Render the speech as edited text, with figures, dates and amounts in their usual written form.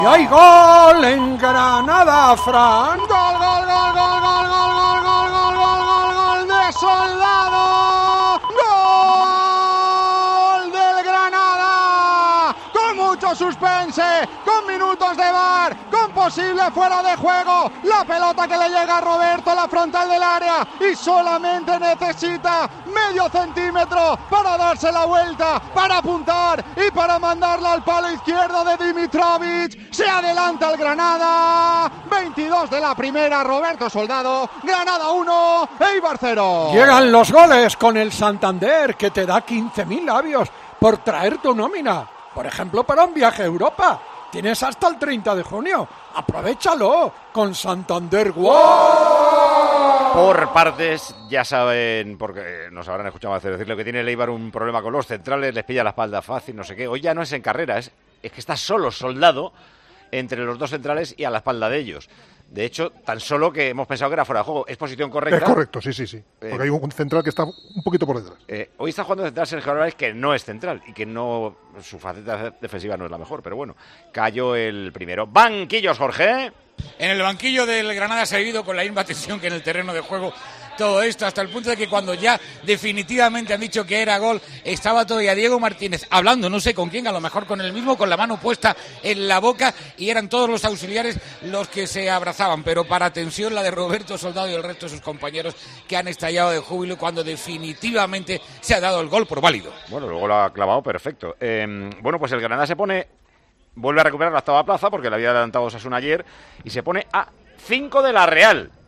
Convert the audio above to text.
Y hay gol en Granada, Fran. Gol, gol, gol, gol, gol, gol, gol, gol, gol, gol, gol, gol de Soldado. Gol del Granada. Con mucho suspense, con minutos de VAR, con posible fuera de juego. La pelota que le llega a Roberto a la frontal del área y solamente necesita medio centímetro para darse la vuelta, para apuntar y para mandarla al palo izquierdo de Dimitrovic. Se adelanta el Granada. 22 de la primera, Roberto Soldado. Granada 1, Eibar 0. Llegan los goles con el Santander, que te da 15.000 labios por traer tu nómina. Por ejemplo, para un viaje a Europa. Tienes hasta el 30 de junio. ¡Aprovéchalo con Santander World! Por partes, ya saben, porque nos habrán escuchado hacer decirlo, que tiene el Eibar un problema con los centrales, les pilla la espalda fácil, no sé qué. Hoy ya no es en carrera, es que está solo Soldado entre los dos centrales y a la espalda de ellos. De hecho, tan solo que hemos pensado que era fuera de juego. ¿Es posición correcta? Es correcto, sí. Porque hay un central que está un poquito por detrás. Hoy está jugando central Sergio Álvarez, que no es central y que no, su faceta defensiva no es la mejor, pero bueno, cayó el primero. Banquillos, Jorge. En el banquillo del Granada se ha vivido con la misma tensión que en el terreno de juego todo esto, hasta el punto de que cuando ya definitivamente han dicho que era gol, estaba todavía Diego Martínez hablando, no sé con quién, a lo mejor con él mismo, con la mano puesta en la boca, y eran todos los auxiliares los que se abrazaban, pero para tensión la de Roberto Soldado y el resto de sus compañeros, que han estallado de júbilo cuando definitivamente se ha dado el gol por válido. Bueno, luego lo ha clavado perfecto. Bueno, pues el Granada vuelve a recuperar la octava plaza, porque le había adelantado Osasuna ayer, y se pone a 5 de la Real.